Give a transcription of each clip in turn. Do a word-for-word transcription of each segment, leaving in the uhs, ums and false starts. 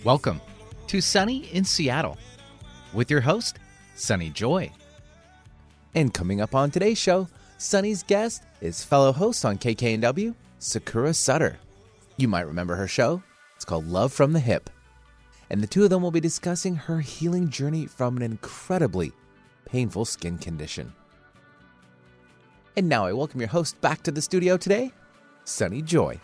Welcome to Sunny in Seattle with your host, Sunny Joy. And coming up on today's show, Sunny's guest is fellow host on K K N W, Sakura Sutter. You might remember her show. It's called Love from the Hip. And the two of them will be discussing her healing journey from an incredibly painful skin condition. And now I welcome your host back to the studio today, Sunny Joy.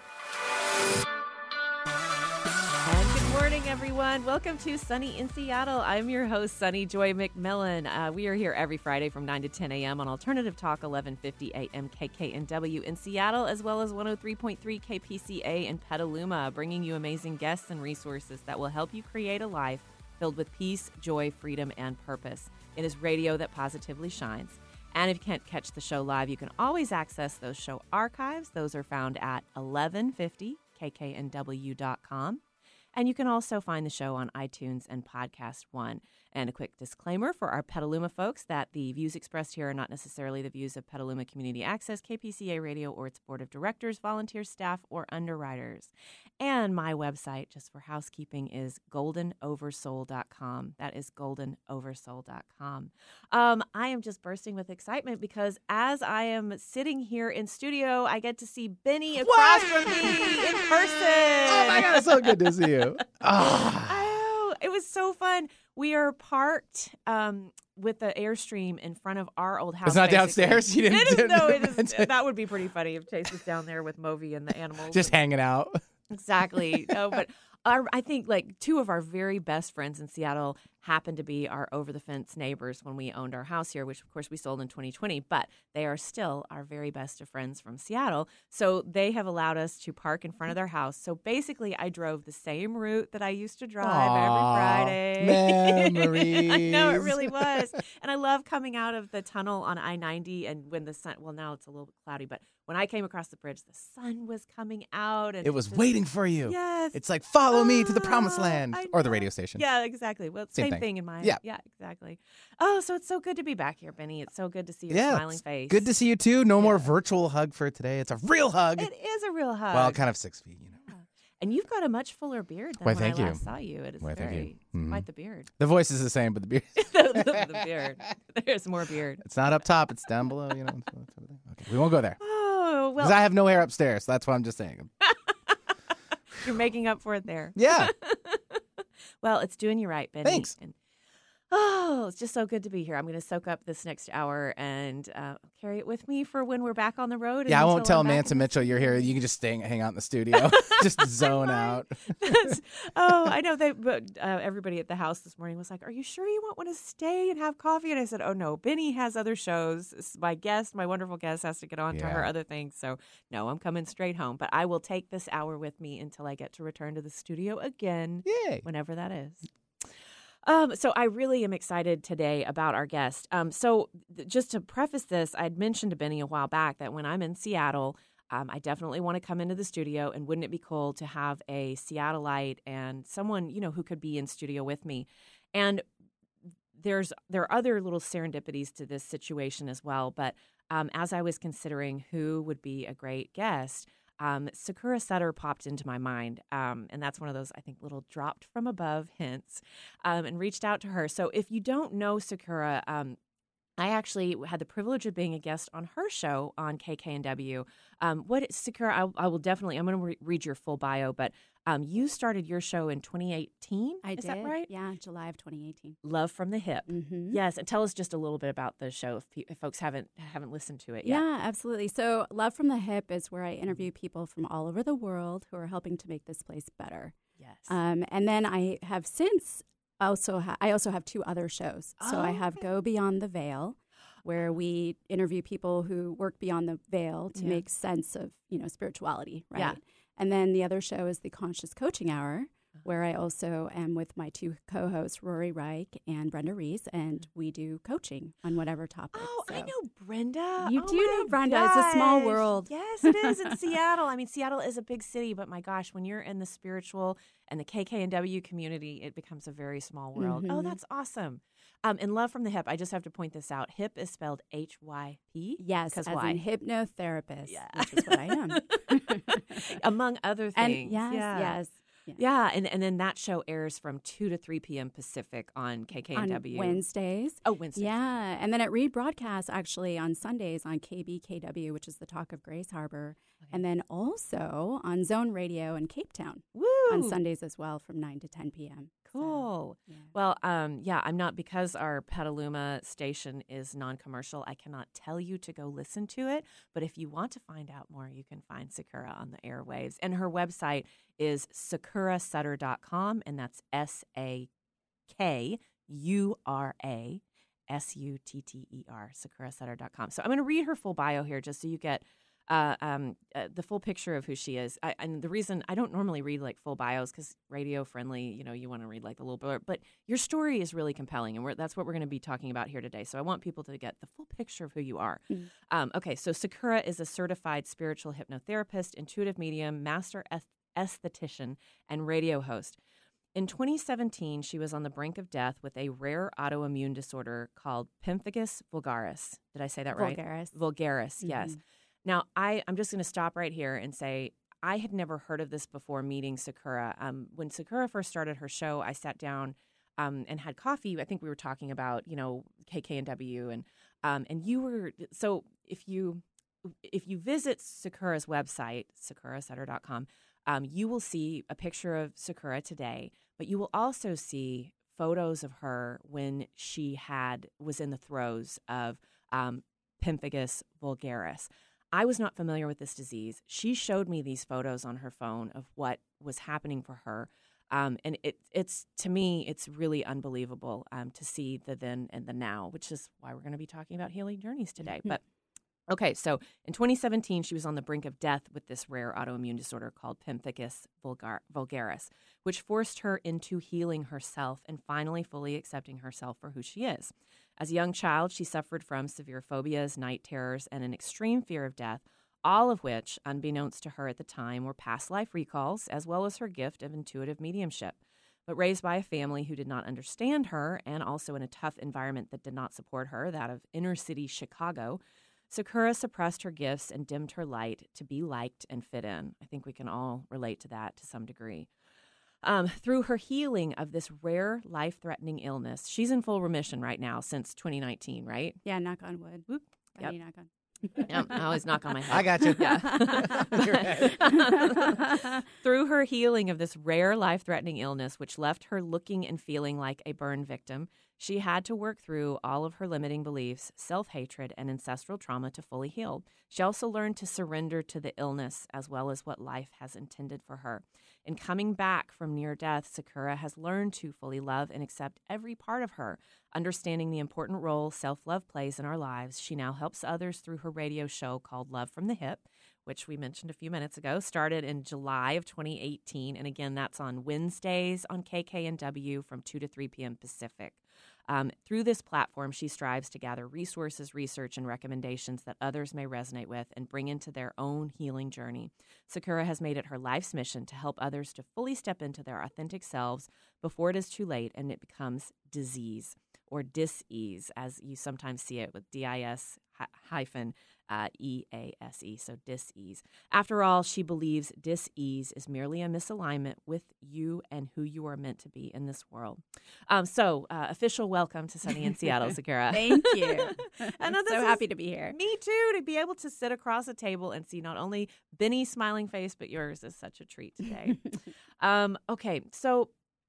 And good morning, everyone. Welcome to Sunny in Seattle. I'm your host, Sunny Joy McMillan. Uh, we are here every Friday from nine to ten a.m. on Alternative Talk, eleven fifty a.m. K K N W in Seattle, as well as one oh three point three K P C A in Petaluma, bringing you amazing guests and resources that will help you create a life filled with peace, joy, freedom, and purpose. It is radio that positively shines. And if you can't catch the show live, you can always access those show archives. Those are found at eleven fifty K K N W dot com. And you can also find the show on iTunes and Podcast One. And a quick disclaimer for our Petaluma folks that the views expressed here are not necessarily the views of Petaluma Community Access, K P C A Radio, or its board of directors, volunteer staff, or underwriters. And my website, just for housekeeping, is golden oversoul dot com. That is golden oversoul dot com. Um, I am just bursting with excitement because as I am sitting here in studio, I get to see Benny across What? from me in person. Oh my God, it's so good to see you. Ah. Oh, it was so fun. We are parked um, with the Airstream in front of our old house. It's not basically. downstairs? You didn't- It is, didn't no, it is. mention- That would be pretty funny if Chase was down there with Movi and the animals. Just hanging out. Exactly. No, but our, I think like two of our very best friends in Seattle happened to be our over-the-fence neighbors when we owned our house here, which, of course, we sold in twenty twenty. But they are still our very best of friends from Seattle. So they have allowed us to park in front of their house. So basically, I drove the same route that I used to drive Aw, every Friday. memories. I know, it really was. And I love coming out of the tunnel on I ninety and when the sun, well, now it's a little cloudy, but when I came across the bridge, the sun was coming out. And It was just- waiting for you. Yes. It's like, follow me to the promised Ah, land. I Or the know. radio station. Yeah, exactly. Well, Same same, thing. thing in my Yeah. yeah, exactly. Oh, so it's so good to be back here, Benny. It's so good to see your Yeah, smiling it's face. good to see you too. No more Yeah. virtual hug for today. It's a real hug. It is a real hug. Well, kind of six feet, you know. And you've got a much fuller beard than Why, when thank I you. last saw you. It is Why, thank you. very Mhm. quite the beard. The voice is the same, but the beard. the, the, the beard. There's more beard. It's not up top. It's down below. You know. It's over there. Okay, we won't go there Oh because well, I have no hair upstairs. That's what I'm just saying. you're making up for it there. Yeah. Well, it's doing you right, Benny. Thanks. And, oh, it's just so good to be here. I'm going to soak up this next hour and uh, carry it with me for when we're back on the road. Yeah, I won't until tell I'm back Manson in the Mitchell you're here. You can just stay, hang out in the studio, just zone out. That's- oh, I know. They, but uh, everybody at the house this morning was like, "Are you sure you won't want to stay and have coffee?" And I said, "Oh no, Benny has other shows. This is my guest, my wonderful guest, has to get on to her Yeah. other things. So no, I'm coming straight home. But I will take this hour with me until I get to return to the studio again, Yay. whenever that is." Um, so I really am excited today about our guest. Um, so th- just to preface this, I'd mentioned to Benny a while back that when I'm in Seattle, um, I definitely want to come into the studio, and wouldn't it be cool to have a Seattleite and someone, you know, who could be in studio with me. And there's there are other little serendipities to this situation as well. But um, as I was considering who would be a great guest, Um, Sakura Sutter popped into my mind, um, and that's one of those, I think, little dropped from above hints, um, and reached out to her. So if you don't know Sakura, um, I actually had the privilege of being a guest on her show on K K N W. Um, what Sakura, I, I will definitely, I'm going to re- read your full bio, but um, you started your show in twenty eighteen. I Is did. that right? Yeah, July of twenty eighteen. Love from the Hip. Mm-hmm. Yes, and tell us just a little bit about the show if, pe- if folks haven't haven't listened to it yet. Yeah, absolutely. So, Love from the Hip is where I interview people from all over the world who are helping to make this place better. Yes. Um, and then I have since also ha- I also have two other shows. So Oh, I have okay. Go Beyond the Veil, where we interview people who work beyond the veil to Yeah. make sense of, you know, spirituality, right? Yeah. And then the other show is the Conscious Coaching Hour, where I also am with my two co-hosts, Rory Reich and Brenda Reese, and we do coaching on whatever topic. Oh, I So- know Brenda. You Oh do my know Brenda. It's a small gosh. world. Yes, it is in Seattle. I mean, Seattle is a big city, but my gosh, when you're in the spiritual and the K K N W community, it becomes a very small world. Oh, Mhm. that's awesome. Um, and Love from the Hip, I just have to point this out. Hip is spelled H Y P. Yes, Because as why? in hypnotherapist, Yeah. which is what I am. Among other And things. yes, yeah. yes. Yeah. Yeah, and, and then that show airs from two to three p.m. Pacific on K K N W. On Wednesdays. Oh, Wednesdays. Yeah, and then it rebroadcasts actually on Sundays on K B K W, which is the talk of Grace Harbor, Okay. and then also on Zone Radio in Cape Town Woo! on Sundays as well from nine to ten p.m. Cool. So, yeah. Well, um, yeah, I'm not, because our Petaluma station is non-commercial, I cannot tell you to go listen to it. But if you want to find out more, you can find Sakura on the airwaves. And her website is sakura sutter dot com, and that's S A K U R A S U T T E R, sakura sutter dot com. So I'm going to read her full bio here just so you get Uh, um, uh, the full picture of who she is. I, and the reason I don't normally read like full bios, because radio friendly, you know, you want to read like a little blurb, but your story is really compelling, and we're, that's what we're going to be talking about here today. So I want people to get the full picture of who you are. Mm. Um, okay, so Sakura is a certified spiritual hypnotherapist, intuitive medium, master eth- esthetician, and radio host. In twenty seventeen, she was on the brink of death with a rare autoimmune disorder called pemphigus vulgaris. Did I say that right? Vulgaris. Vulgaris, yes. Mhm. Now, I, I'm just going to stop right here and say I had never heard of this before meeting Sakura. Um, when Sakura first started her show, I sat down um, and had coffee. I think we were talking about, you know, K K N W, and um, and you were so if you if you visit Sakura's website, sakura sutter dot com, um, you will see a picture of Sakura today, but you will also see photos of her when she had was in the throes of um, pemphigus vulgaris. I was not familiar with this disease. She showed me these photos on her phone of what was happening for her. Um, and it, it's, to me, it's really unbelievable um, to see the then and the now, which is why we're going to be talking about healing journeys today. But okay, so in twenty seventeen, she was on the brink of death with this rare autoimmune disorder called pemphigus vulgar- vulgaris, which forced her into healing herself and finally fully accepting herself for who she is. As a young child, she suffered from severe phobias, night terrors, and an extreme fear of death, all of which, unbeknownst to her at the time, were past life recalls, as well as her gift of intuitive mediumship. But raised by a family who did not understand her, and also in a tough environment that did not support her, that of inner city Chicago, Sakura suppressed her gifts and dimmed her light to be liked and fit in. I think we can all relate to that to some degree. Um, through her healing of this rare, life-threatening illness, she's in full remission right now since twenty nineteen, right? Yeah, knock on wood. Whoop. Funny Yep. knock on. Yeah, I always knock on my head. I got you. Yeah. Through her healing of this rare life-threatening illness, which left her looking and feeling like a burn victim, she had to work through all of her limiting beliefs, self-hatred, and ancestral trauma to fully heal. She also learned to surrender to the illness as well as what life has intended for her. In coming back from near death, Sakura has learned to fully love and accept every part of her. Understanding the important role self-love plays in our lives, she now helps others through her radio show called Love from the Hip, which we mentioned a few minutes ago, started in July of twenty eighteen. And again, that's on Wednesdays on K K N W from two to three p.m. Pacific. Um, through this platform, she strives to gather resources, research, and recommendations that others may resonate with and bring into their own healing journey. Sakura has made it her life's mission to help others to fully step into their authentic selves before it is too late and it becomes disease or dis-ease, as you sometimes see it with D I S hyphen uh, E A S E, so dis-ease. After all, she believes dis-ease is merely a misalignment with you and who you are meant to be in this world. Um, so, uh, official welcome to Sunny in Seattle, Sakura. Thank you. And I'm this so is- happy to be here. Me too, to be able to sit across a table and see not only Benny's smiling face, but yours is such a treat today. um, okay, so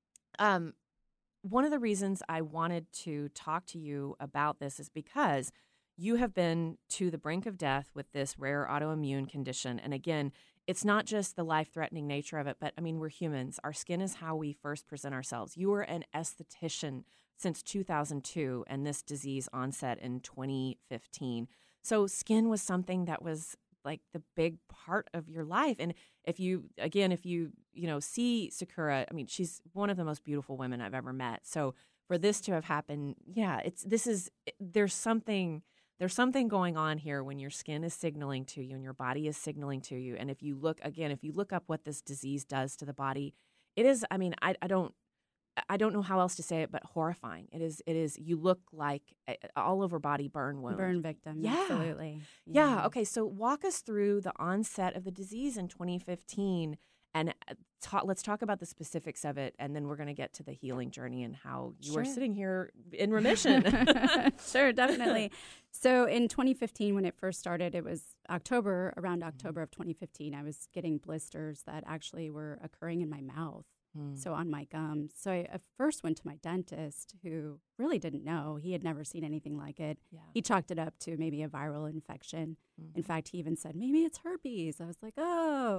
um, one of the reasons I wanted to talk to you about this is because you have been to the brink of death with this rare autoimmune condition. And again, it's not just the life-threatening nature of it, but I mean, we're humans. Our skin is how we first present ourselves. You were an esthetician since two thousand two, and this disease onset in twenty fifteen. So skin was something that was like the big part of your life. And if you, again, if you, you know, see Sakura, I mean, she's one of the most beautiful women I've ever met. So for this to have happened, yeah, it's, this is, there's something, there's something going on here when your skin is signaling to you and your body is signaling to you. And if you look, again, if you look up what this disease does to the body, it is, I mean, I, I don't, I don't know how else to say it, but horrifying. It is, it is, you look like a, all over body burn wound. Burn victim. Yeah. Absolutely. Yeah. Okay. So walk us through the onset of the disease in twenty fifteen And uh, ta- let's talk about the specifics of it, and then we're going to get to the healing journey and how you Sure. are sitting here in remission. Sure, definitely. So in twenty fifteen, when it first started, it was October, around October of twenty fifteen, I was getting blisters that actually were occurring in my mouth, Mm. so on my gums. So I at first went to my dentist, who really didn't know. He had never seen anything like it. Yeah. He chalked it up to maybe a viral infection. Mhm. In fact, he even said, maybe it's herpes. I was like, oh.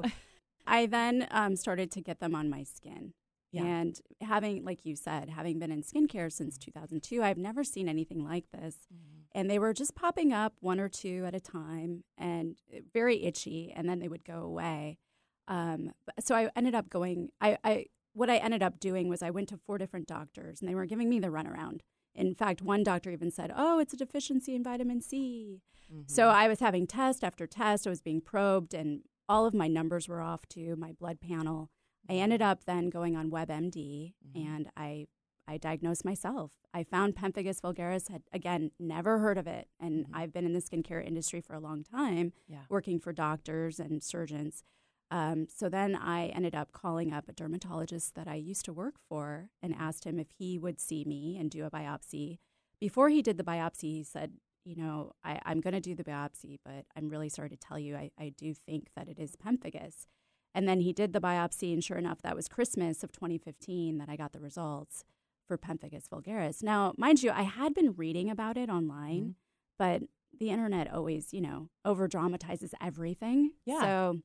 I then um, started to get them on my skin. Yeah. And having, like you said, having been in skincare since two thousand two, I've never seen anything like this. Mhm. And they were just popping up one or two at a time and very itchy, and then they would go away. Um, but- so I ended up going, I, I what I ended up doing was I went to four different doctors, and they were giving me the runaround. In fact, one doctor even said, oh, it's a deficiency in vitamin C. Mhm. So I was having test after test. I was being probed, and all of my numbers were off too, my blood panel. I ended up then going on WebMD, Mhm. and I I diagnosed myself. I found pemphigus vulgaris, had, again, never heard of it. And Mhm. I've been in the skincare industry for a long time, Yeah. working for doctors and surgeons. Um, so then I ended up calling up a dermatologist that I used to work for and asked him if he would see me and do a biopsy. Before he did the biopsy, he said, you know, I, I'm going to do the biopsy, but I'm really sorry to tell you, I, I do think that it is pemphigus. And then he did the biopsy, and sure enough, that was Christmas of twenty fifteen that I got the results for pemphigus vulgaris. Now, mind you, I had been reading about it online, Mhm. but the internet always, you know, over dramatizes everything. Yeah. So,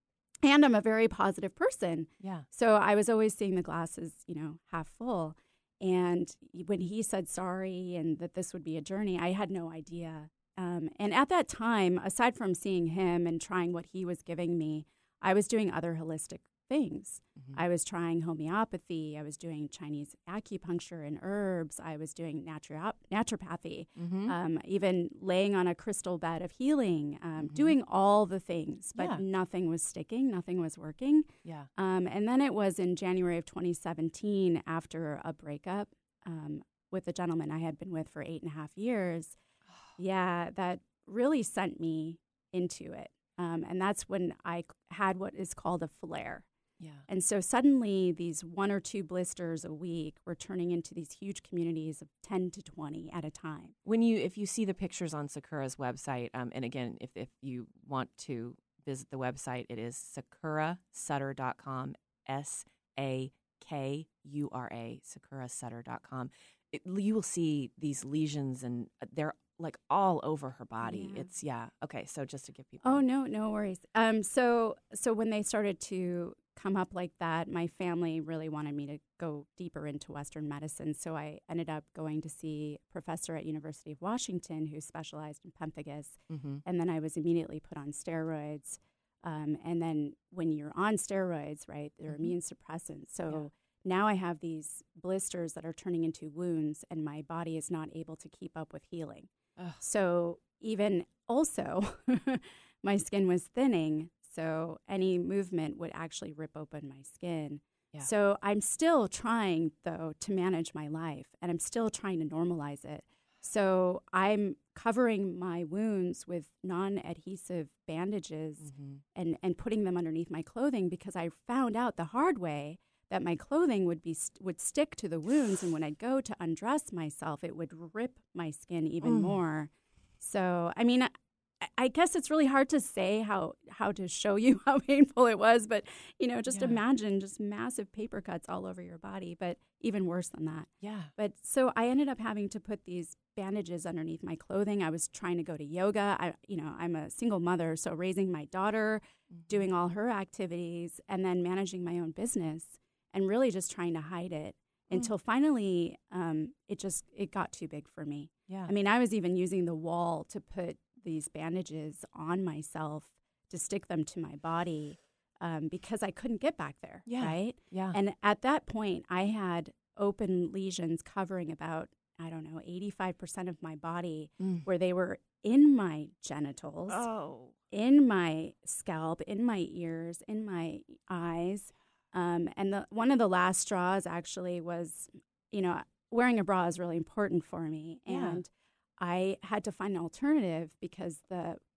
and I'm a very positive person. Yeah. So I was always seeing the glasses, you know, half full. And when he said sorry and that this would be a journey, I had no idea. Um, and at that time, aside from seeing him and trying what he was giving me, I was doing other holistic things. Mhm. I was trying homeopathy. I was doing Chinese acupuncture and herbs. I was doing naturo- naturopathy, Mhm. um, even laying on a crystal bed of healing, um, Mhm. doing all the things, but Yeah. nothing was sticking. Nothing was working. Yeah. Um, and then it was in January of twenty seventeen, after a breakup um, with a gentleman I had been with for eight and a half years. Yeah, that really sent me into it. Um, and that's when I c- had what is called a flare. Yeah. And so suddenly these one or two blisters a week were turning into these huge communities of ten to twenty at a time. When you, if you see the pictures on Sakura's website, um, and again, if, if you want to visit the website, it is sakura sutter dot com, S A K U R A, sakura sutter dot com. It, you will see these lesions, and they're like all over her body. Yeah. It's, yeah. Okay, so just to give people. Oh, no, no worries. Um, so, so when they started to come up like that, my family really wanted me to go deeper into Western medicine. So I ended up going to see a professor at University of Washington who specialized in pemphigus. Mm-hmm. And then I was immediately put on steroids. Um, and then when you're on steroids, right, they're Mhm. immune suppressants. So now I have these blisters that are turning into wounds, and my body is not able to keep up with healing. Ugh. So even also, my skin was thinning. So any movement would actually rip open my skin. Yeah. So I'm still trying, though, to manage my life, and I'm still trying to normalize it. So I'm covering my wounds with non-adhesive bandages Mm-hmm. and, and putting them underneath my clothing, because I found out the hard way that my clothing would be st- would stick to the wounds, and when I'd go to undress myself, it would rip my skin even Mm. more. So, I mean, I, I guess it's really hard to say how, how to show you how painful it was, but, you know, just Yeah. imagine just massive paper cuts all over your body, but even worse than that. Yeah. But so I ended up having to put these bandages underneath my clothing. I was trying to go to yoga. I, you know, I'm a single mother, so raising my daughter, Mhm. doing all her activities, and then managing my own business, and really just trying to hide it Mm. until finally um, it just it got too big for me. Yeah. I mean, I was even using the wall to put these bandages on myself to stick them to my body um, because I couldn't get back there, Yeah. right? yeah. And at that point, I had open lesions covering about, I don't know, eighty-five percent of my body, Mm. where they were in my genitals, Oh. in my scalp, in my ears, in my eyes. Um, and the, one of the last straws actually was, you know, wearing a bra is really important for me. Yeah. And I had to find an alternative because the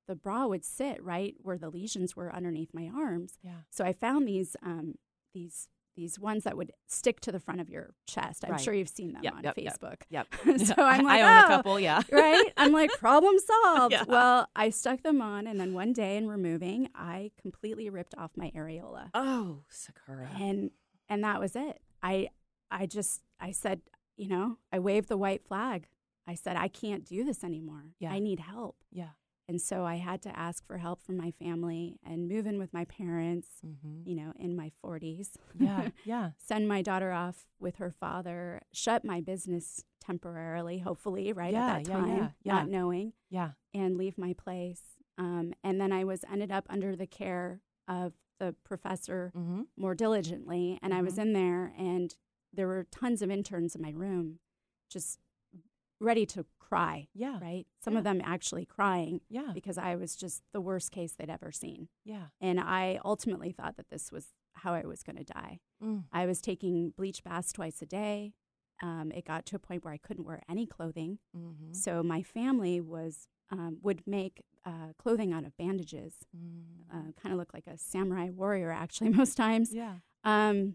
the bra would sit right where the lesions were underneath my arms. Yeah. So I found these um, these these ones that would stick to the front of your chest. I'm Right. sure you've seen them Yep, on yep, Facebook. Yep. So I'm like, I own oh, a couple. Yeah. right? I'm like, problem solved. Yeah. Well, I stuck them on, and then one day in removing, I completely ripped off my areola, Oh, Sakura. and and that was it. I I just I said, you know, I waved the white flag. I said, I can't do this anymore. Yeah. I need help. Yeah. And so I had to ask for help from my family and move in with my parents, Mm-hmm. you know, in my forties. Yeah. Yeah. Send my daughter off with her father, shut my business temporarily, hopefully, right Yeah, at that yeah, time, yeah, yeah. not knowing, Yeah. and leave my place. Um, and then I was ended up under the care of the professor Mm-hmm. more diligently. And I was Mhm. in there, and there were tons of interns in my room just ready to cry, Yeah. right? Some Yeah. of them actually crying Yeah. because I was just the worst case they'd ever seen. Yeah. And I ultimately thought that this was how I was going to die. Mm. I was taking bleach baths twice a day. Um, it got to a point where I couldn't wear any clothing. Mm-hmm. So my family was um, would make uh, clothing out of bandages. Mm. Uh, kind of looked like a samurai warrior, actually, most times. Yeah. Um,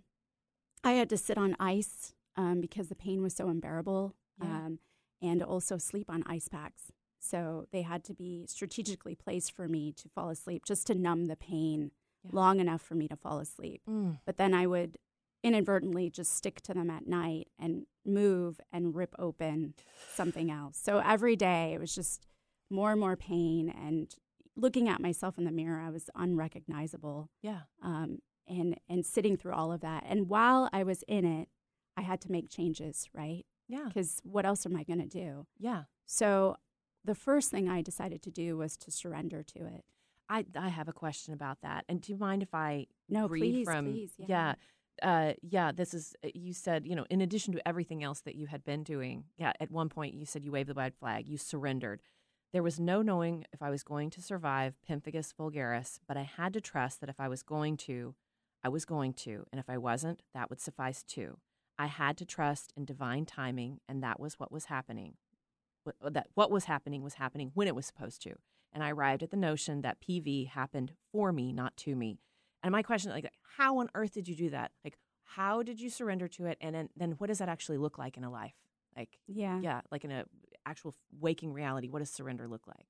I had to sit on ice um, because the pain was so unbearable, Yeah. um, and also sleep on ice packs. So they had to be strategically placed for me to fall asleep, just to numb the pain Yeah. long enough for me to fall asleep. Mm. But then I would inadvertently just stick to them at night and move and rip open something else. So every day it was just more and more pain, and looking at myself in the mirror, I was unrecognizable. Yeah. Um, and and sitting through all of that. And while I was in it, I had to make changes, right? Yeah. Because what else am I going to do? Yeah. So the first thing I decided to do was to surrender to it. I I have a question about that. And do you mind if I No, read please, from please. Yeah. yeah. Uh, yeah, this is, you said, you know, in addition to everything else that you had been doing, yeah, at one point you said you waved the white flag, you surrendered. There was no knowing if I was going to survive pemphigus vulgaris, but I had to trust that if I was going to, I was going to, and if I wasn't, that would suffice too. I had to trust in divine timing, and that was what was happening. What, that what was happening was happening when it was supposed to. And I arrived at the notion that P V happened for me, not to me. And my question, like, how on earth did you do that? Like, how did you surrender to it? And then, then what does that actually look like in a life? Like, Yeah. yeah, like in a actual waking reality, what does surrender look like?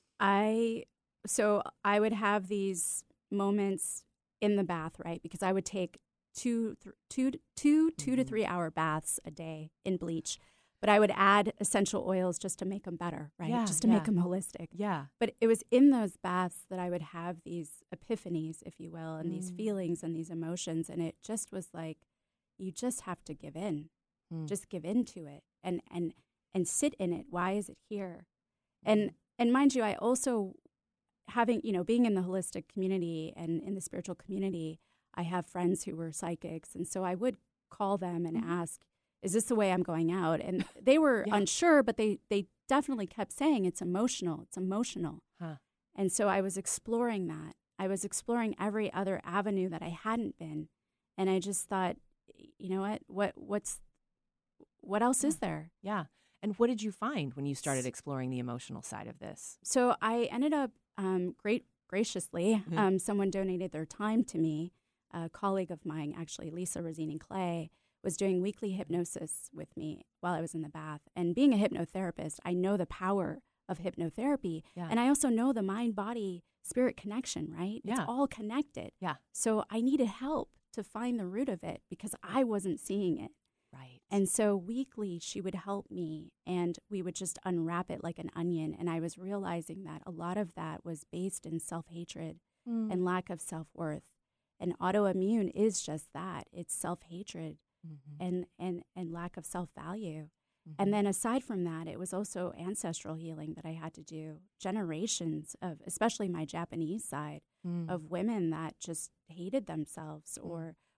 I so I would have these moments in the bath, right? Because I would take two, th- two, two, two to Mhm. three hour baths a day in bleach, but I would add essential oils just to make them better, right? Yeah, just to yeah. make them holistic. Yeah. But it was in those baths that I would have these epiphanies, if you will, and these Mm. feelings and these emotions, and it just was like, you just have to give in. Mm. Just give in to it and and and sit in it. Why is it here? And and mind you, I also having, you know, being in the holistic community and in the spiritual community, I have friends who were psychics, and so I would call them and Mhm. ask, is this the way I'm going out? And they were Yeah. unsure, but they they definitely kept saying it's emotional. It's emotional. Huh. And so I was exploring that. I was exploring every other avenue that I hadn't been. And I just thought, you know what? What what's what else is there? Yeah. And what did you find when you started exploring the emotional side of this? So I ended up um, great graciously. Mhm. Um, someone donated their time to me. A colleague of mine, actually, Lisa Rosini Clay, was doing weekly hypnosis with me while I was in the bath. And being a hypnotherapist, I know the power of hypnotherapy. Yeah. And I also know the mind body spirit connection, right? It's Yeah. all connected. Yeah. So I needed help to find the root of it because I wasn't seeing it. Right. And so weekly, she would help me, and we would just unwrap it like an onion. And I was realizing that a lot of that was based in self-hatred Mm. and lack of self-worth. And autoimmune is just that. It's self-hatred Mhm. and, and, and lack of self-value. Mhm. And then aside from that, it was also ancestral healing that I had to do. Generations of, especially my Japanese side, Mm. of women that just hated themselves or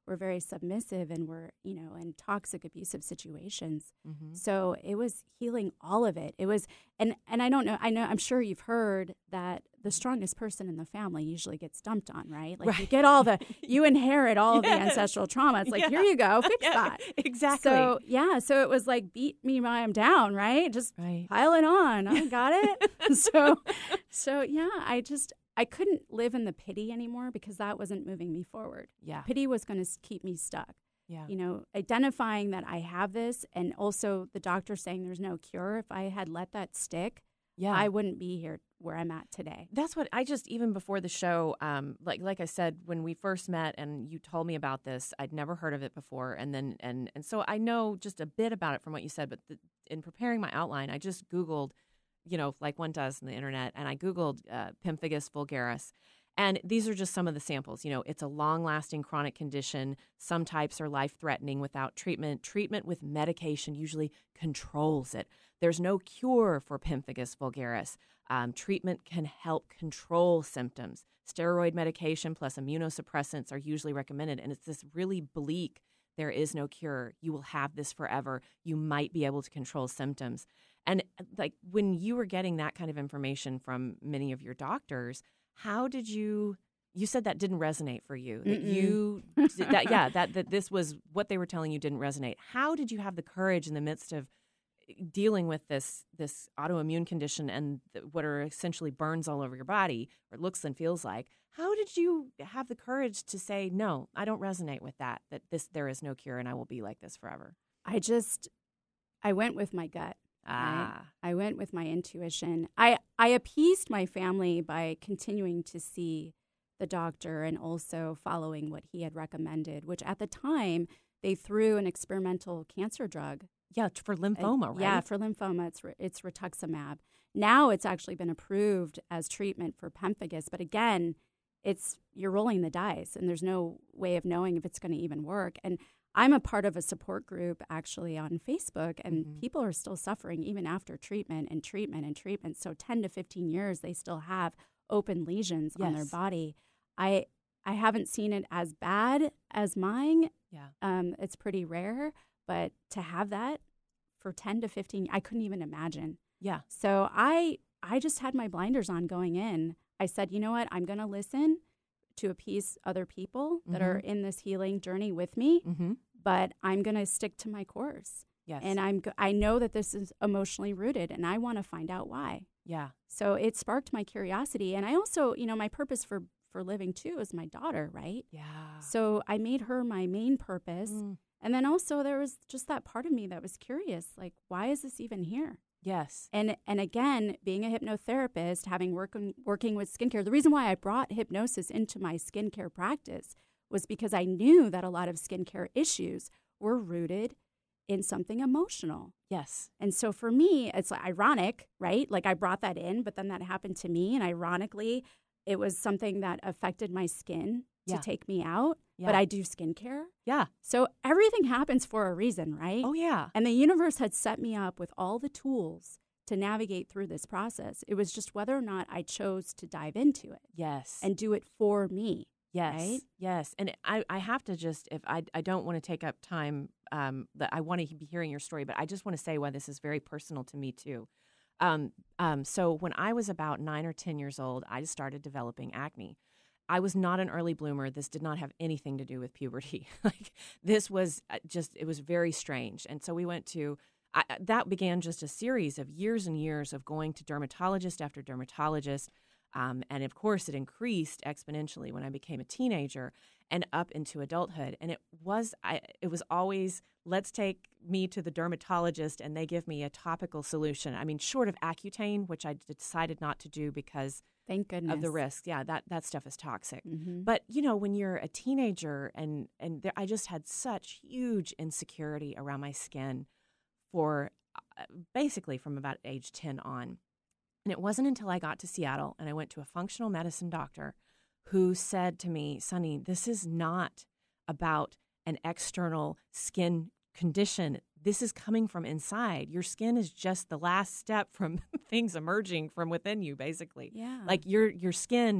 were very submissive and were, you know, in toxic, abusive situations. Mm-hmm. So it was healing all of it. It was, and, and I don't know, I know, I'm sure you've heard that the strongest person in the family usually gets dumped on, right? Like Right. you get all the, you inherit all of the Yes. ancestral trauma. It's like, Yeah. here you go, fix Yeah, that. exactly. So yeah, so it was like, beat me while I'm down, right? Just Right. pile it on. I got it. so, so yeah, I just, I couldn't live in the pity anymore because that wasn't moving me forward. Yeah. Pity was going to keep me stuck. Yeah. You know, identifying that I have this and also the doctor saying there's no cure. If I had let that stick, Yeah. I wouldn't be here where I'm at today. That's what I just, even before the show, um, like like I said, when we first met and you told me about this, I'd never heard of it before. And then, and, and so I know just a bit about it from what you said, but the, in preparing my outline, I just Googled, you know, like one does on the internet, and I Googled uh, pemphigus vulgaris. And these are just some of the samples. You know, it's a long-lasting chronic condition. Some types are life-threatening without treatment. Treatment with medication usually controls it. There's no cure for pemphigus vulgaris. Um, treatment can help control symptoms. Steroid medication plus immunosuppressants are usually recommended, and it's this really bleak, there is no cure. You will have this forever. You might be able to control symptoms. And like when you were getting that kind of information from many of your doctors, how did you, you said that didn't resonate for you, that Mm-mm. you, that, yeah, that, that this was what they were telling you didn't resonate. How did you have the courage in the midst of dealing with this, this autoimmune condition and the, what are essentially burns all over your body, or looks and feels like? How did you have the courage to say, no, I don't resonate with that, that this, there is no cure and I will be like this forever? I just, I went with my gut. Ah, I went with my intuition. I, I appeased my family by continuing to see the doctor and also following what he had recommended, which at the time they threw an experimental cancer drug. yeah, for lymphoma, Uh, right? Yeah, for lymphoma, it's, re- it's rituximab. Now it's actually been approved as treatment for pemphigus, but again, it's you're rolling the dice, and there's no way of knowing if it's going to even work. And I'm a part of a support group actually on Facebook, and Mhm. people are still suffering even after treatment and treatment and treatment. So ten to fifteen years, they still have open lesions on their Yes. body. I I haven't seen it as bad as mine. Yeah. Um, it's pretty rare, but to have that for ten to fifteen, I couldn't even imagine. Yeah. So I I just had my blinders on going in. I said, you know what? I'm going to listen to appease other people that Mhm. are in this healing journey with me, Mm-hmm. but I'm going to stick to my course. Yes. And I'm go- I know that this is emotionally rooted, and I want to find out why. yeah. So it sparked my curiosity, and I also, you know, my purpose for for living too is my daughter, right? Yeah. So I made her my main purpose. Mm. And then also there was just that part of me that was curious, like, why is this even here? Yes. And and again, being a hypnotherapist, having working working with skincare, the reason why I brought hypnosis into my skincare practice was because I knew that a lot of skincare issues were rooted in something emotional. Yes. And so for me, it's like ironic, right? Like I brought that in, but then that happened to me, and ironically, it was something that affected my skin to Yeah. take me out. Yeah. But I do skincare. Yeah. So everything happens for a reason, right? Oh, yeah. And the universe had set me up with all the tools to navigate through this process. It was just whether or not I chose to dive into it Yes. and do it for me. yes. right? Yes. And I, I have to just, if I, I don't want to take up time, um, that I want to be hearing your story, but I just want to say why this is very personal to me too. Um, um, so when I was about nine or ten years old, I just started developing acne. I was not an early bloomer. This did not have anything to do with puberty. Like this was uh, just, it was very strange. And so we went to, I, that began just a series of years and years of going to dermatologist after dermatologist. Um, and of course, it increased exponentially when I became a teenager and up into adulthood. And it was, I, it was always, let's take me to the dermatologist and they give me a topical solution. I mean, short of Accutane, which I decided not to do because Thank goodness. of the risks. Yeah, that, that stuff is toxic. Mm-hmm. But, you know, when you're a teenager and, and there, I just had such huge insecurity around my skin for uh, basically from about age ten on. And it wasn't until I got to Seattle and I went to a functional medicine doctor who said to me, Sunny, this is not about an external skin condition. This is coming from inside. Your skin is just the last step from things emerging from within you, basically. Yeah. Like your your skin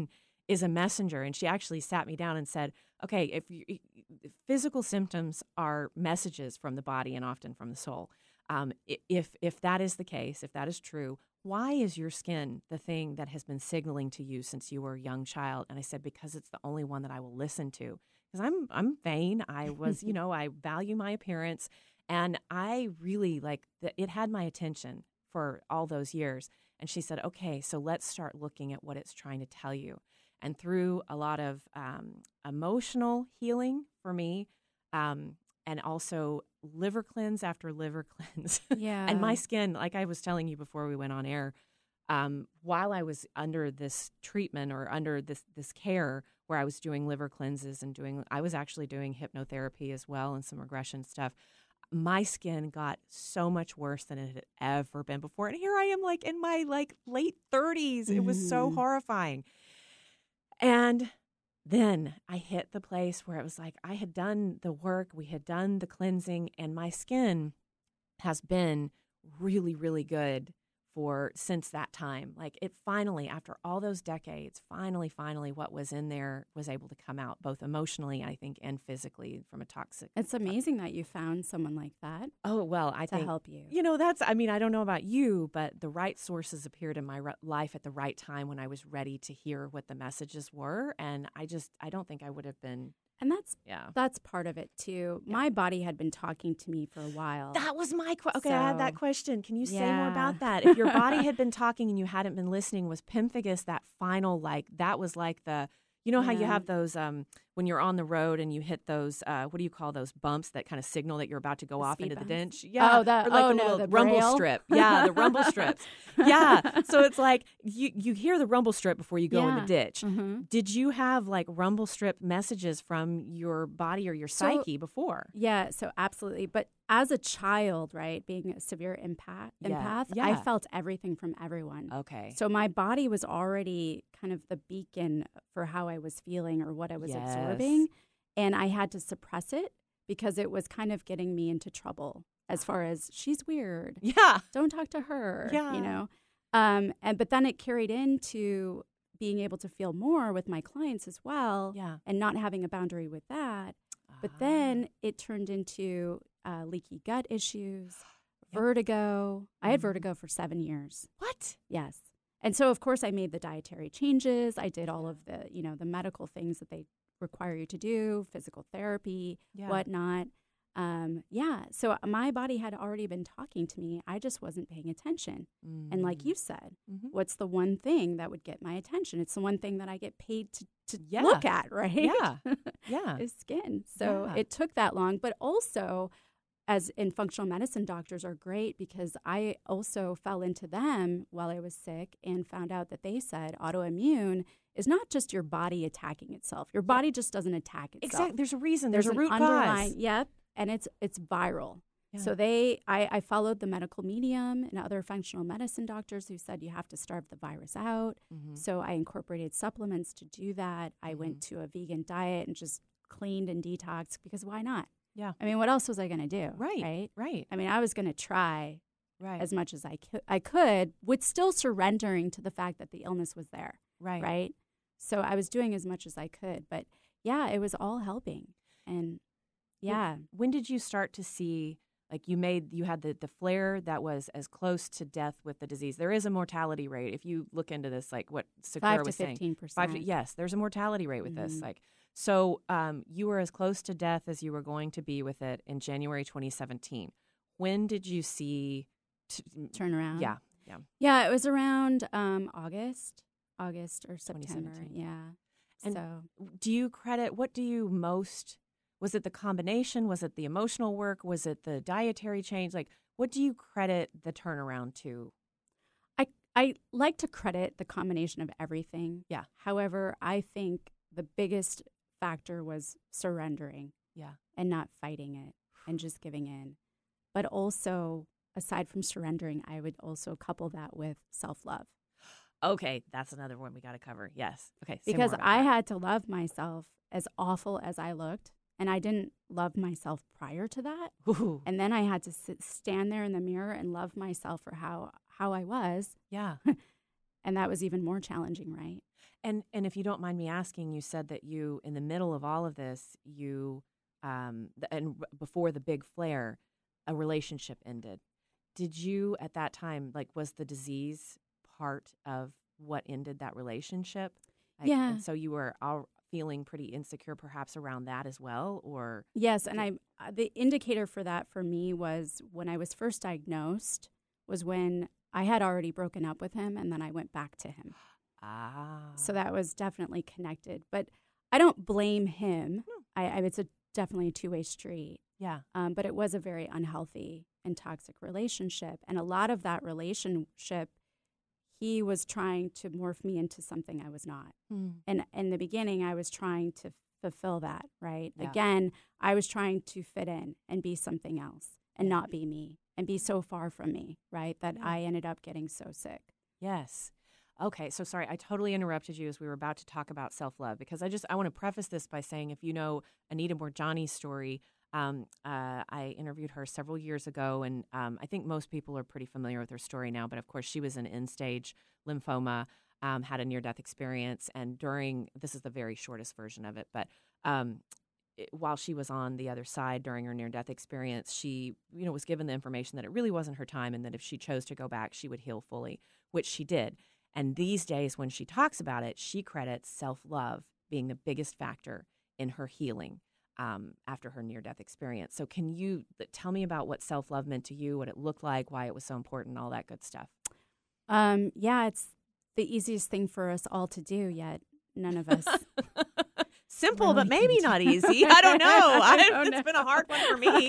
is a messenger. And she actually sat me down and said, okay, if, you, if physical symptoms are messages from the body and often from the soul, um, if if that is the case, if that is true, why is your skin the thing that has been signaling to you since you were a young child? And I said, because it's the only one that I will listen to. Because I'm I'm vain. I was, you know, I value my appearance. And I really like the, it had my attention for all those years. And she said, okay, so let's start looking at what it's trying to tell you. And through a lot of um, emotional healing for me, um, and also liver cleanse after liver cleanse. Yeah. And my skin, like I was telling you before we went on air, um, while I was under this treatment or under this this care where I was doing liver cleanses and doing, I was actually doing hypnotherapy as well and some regression stuff. My skin got so much worse than it had ever been before. And here I am like in my like late thirties. It was so Mhm. horrifying. And then I hit the place where it was like I had done the work, we had done the cleansing, and my skin has been really, really good for since that time. Like it finally, after all those decades, finally, finally what was in there was able to come out, both emotionally, I think, and physically from a toxic. It's amazing that you found someone like that Oh, well, I to think, help you. you know, that's, I mean, I don't know about you, but the right sources appeared in my re- life at the right time when I was ready to hear what the messages were. And I just, I don't think I would have been, And that's yeah. that's part of it too. Yeah. My body had been talking to me for a while. That was my question. Okay, I had that So, question. Can you say more yeah. about that? If your body had been talking and you hadn't been listening, was pemphigus that final, like, that was like the, you know how you Yeah. have those, um, when you're on the road and you hit those, uh, what do you call those bumps that kind of signal that you're about to go The off speed into the bumps? ditch? Yeah. Oh, that- or like oh, a no, little the rumble braille? strip. Yeah, the rumble strips. Yeah. So it's like you, you hear the rumble strip before you go in the Yeah. ditch. Mhm. Did you have like rumble strip messages from your body or your So- psyche before? Yeah, so absolutely. But as a child, right, being a severe empath, Yeah, empath, yeah. I felt everything from everyone. Okay. So my body was already kind of the beacon for how I was feeling or what I was Yes. absorbing. And I had to suppress it because it was kind of getting me into trouble as far as she's weird. Yeah. Don't talk to her. Yeah. You know? Um, and but then it carried into being able to feel more with my clients as well. Yeah. And not having a boundary with that. But Ah. then it turned into uh, leaky gut issues, Yep. vertigo. I had Mhm. vertigo for seven years. What? Yes. And so, of course, I made the dietary changes. I did all of the, you know, the medical things that they require you to do, physical therapy, Yeah. whatnot. Um, yeah. So my body had already been talking to me. I just wasn't paying attention. And like you said, Mhm. what's the one thing that would get my attention? It's the one thing that I get paid to, to Yeah. look at, right? Yeah. Yeah. Is skin. So Yeah. it took that long. But also, as in functional medicine, doctors are great because I also fell into them while I was sick and found out that they said autoimmune is not just your body attacking itself. Your body just doesn't attack itself. Exactly. There's a reason. There's, There's a an root underlying, cause. Yep, and it's it's viral. Yeah. So they, I, I followed the medical medium and other functional medicine doctors who said you have to starve the virus out. Mhm. So I incorporated supplements to do that. I went to a vegan diet and just cleaned and detoxed because why not? Yeah. I mean, what else was I going to do? Right. Right. Right. I mean, I was going to try Right. as much as I could, I could, with still surrendering to the fact that the illness was there. right. Right. So I was doing as much as I could, but yeah, it was all helping. And yeah, When did you start to see, like you made, you had the, the flare that was as close to death with the disease? There is a mortality rate. If you look into this, like what Sakura five to was saying. fifteen percent. Five to, yes, there's a mortality rate with this. Mhm. Like, so um, you were as close to death as you were going to be with it in January twenty seventeen. When did you see? T- Turn around. yeah, yeah. Yeah, it was around um, August, August or September. twenty seventeen. Yeah. And so Do you credit? What do you most? Was it the combination? Was it the emotional work? Was it the dietary change? Like, what do you credit the turnaround to? I I like to credit the combination of everything. Yeah. However, I think the biggest factor was surrendering Yeah. and not fighting it and just giving in. But also, aside from surrendering, I would also couple that with self-love. Okay, that's another one we got to cover. Yes. Okay. say Because more about I that. had to love myself as awful as I looked, and I didn't love myself prior to that. Ooh, And then I had to sit, stand there in the mirror and love myself for how how I was. yeah. And that was even more challenging, right? And and if you don't mind me asking, you said that you, in the middle of all of this, you, um, th- and r- before the big flare, a relationship ended. Did you, at that time, like, was the disease part of what ended that relationship? Like, Yeah. And so you were all feeling pretty insecure perhaps around that as well, or? Yes, and I uh, the indicator for that for me was when I was first diagnosed was when I had already broken up with him and then I went back to him. Ah. So that was definitely connected. But I don't blame him. Hmm. I, I it's a definitely a two-way street. Yeah. Um, but it was a very unhealthy and toxic relationship. And a lot of that relationship, he was trying to morph me into something I was not. Hmm. And in the beginning, I was trying to fulfill that, right? Yeah. Again, I was trying to fit in and be something else and Yeah. not be me and be so far from me, right? That Yeah. I ended up getting so sick. Yes. Okay, so sorry, I totally interrupted you as we were about to talk about self-love, because I just I want to preface this by saying, if you know Anita Morjani's story, um, uh, I interviewed her several years ago, and um, I think most people are pretty familiar with her story now. But of course, she was an end-stage lymphoma, um, had a near-death experience, and during this is the very shortest version of it, but um, it, while she was on the other side during her near-death experience, she you know was given the information that it really wasn't her time, and that if she chose to go back, she would heal fully, which she did. And these days, when she talks about it, she credits self-love being the biggest factor in her healing um, after her near-death experience. So can you tell me about what self-love meant to you, what it looked like, why it was so important, all that good stuff? Um, yeah, it's the easiest thing for us all to do, yet none of us. Simple, really but maybe can do- not easy. I don't know. I I don't it's know. been a hard one for me.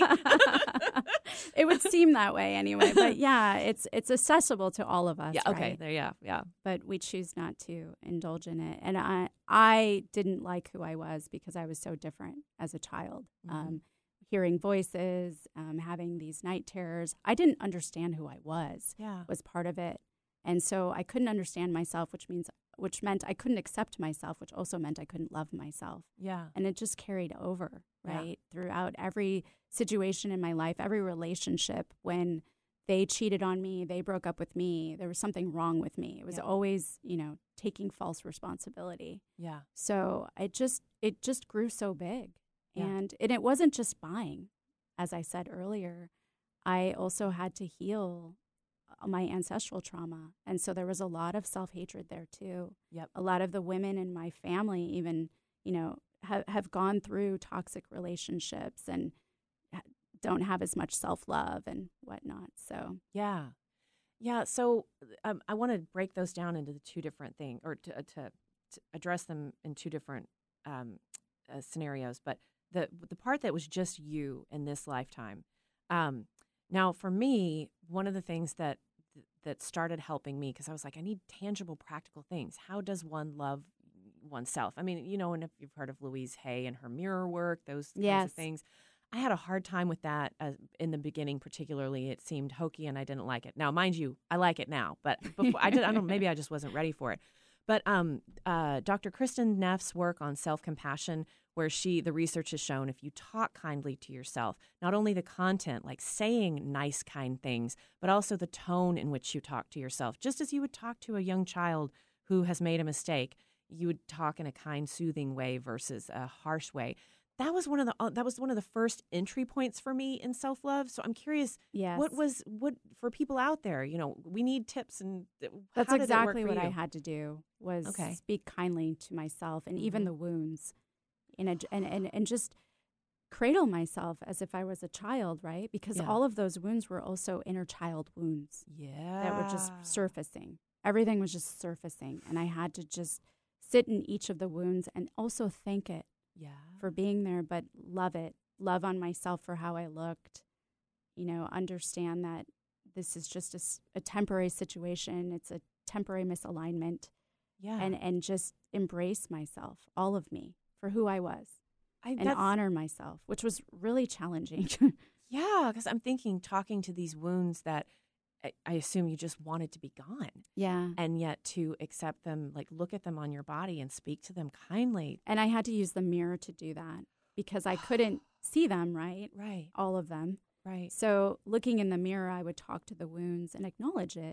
It would seem that way anyway. But yeah, it's it's accessible to all of us. Yeah. Okay. right? There. Yeah. Yeah. But we choose not to indulge in it. And I I didn't like who I was because I was so different as a child. Mhm. Um, hearing voices, um, having these night terrors. I didn't understand who I was. Yeah. Was part of it. And so I couldn't understand myself, which means which meant I couldn't accept myself, which also meant I couldn't love myself. Yeah. And it just carried over, Yeah. right? Throughout every situation in my life, every relationship, when they cheated on me, they broke up with me, there was something wrong with me. It was Yeah. always, you know, taking false responsibility. Yeah. So it just it just grew so big. Yeah. And and it wasn't just buying. As I said earlier, I also had to heal my ancestral trauma. And so there was a lot of self-hatred there too. Yep. A lot of the women in my family even, you know, have, have gone through toxic relationships and ha- don't have as much self-love and whatnot. So, Yeah. Yeah. So um, I want to break those down into the two different things, or to, to, to address them in two different um, uh, scenarios. But the the part that was just you in this lifetime. Um, now, for me, one of the things that that started helping me, because I was like, I need tangible, practical things. How does one love oneself? I mean, you know, and if you've heard of Louise Hay and her mirror work, those kinds Yes. of things. I had a hard time with that uh, in the beginning, particularly. It seemed hokey, and I didn't like it. Now, mind you, I like it now, but before I did, I don't know, maybe I just wasn't ready for it. But um, uh, Doctor Kristen Neff's work on self-compassion, where she, the research has shown, if you talk kindly to yourself, not only the content, like saying nice, kind things, but also the tone in which you talk to yourself, just as you would talk to a young child who has made a mistake, you would talk in a kind, soothing way versus a harsh way. That was one of the uh, that was one of the first entry points for me in self-love. So I'm curious, yes. what was what for people out there? You know, we need tips, and th- That's how did exactly it work what for I you? had to do was Okay. speak kindly to myself and even Mhm. the wounds in a, and, and, and just cradle myself as if I was a child, right? Because Yeah. all of those wounds were also inner child wounds Yeah, that were just surfacing. Everything was just surfacing. And I had to just sit in each of the wounds and also thank it Yeah, for being there, but love it. Love on myself for how I looked. You know, understand that this is just a, s- a temporary situation. It's a temporary misalignment. yeah, And, and just embrace myself, all of me, for who I was. I, And that's- honor myself, which was really challenging. Yeah, because I'm thinking, talking to these wounds that I, I assume you just wanted to be gone, yeah. and yet to accept them, like look at them on your body and speak to them kindly. And I had to use the mirror to do that because I couldn't see them, right? Right, All of them. right. So looking in the mirror, I would talk to the wounds and acknowledge it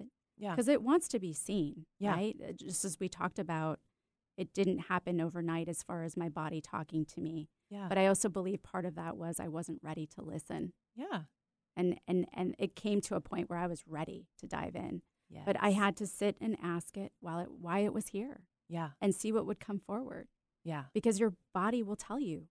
Yeah. Because it wants to be seen, Yeah. right? Uh, Just as we talked about, it didn't happen overnight as far as my body talking to me. Yeah. But I also believe part of that was I wasn't ready to listen. yeah. And, and, and it came to a point where I was ready to dive in. Yes. But I had to sit and ask it while it why it was here Yeah. and see what would come forward. Yeah. Because your body will tell you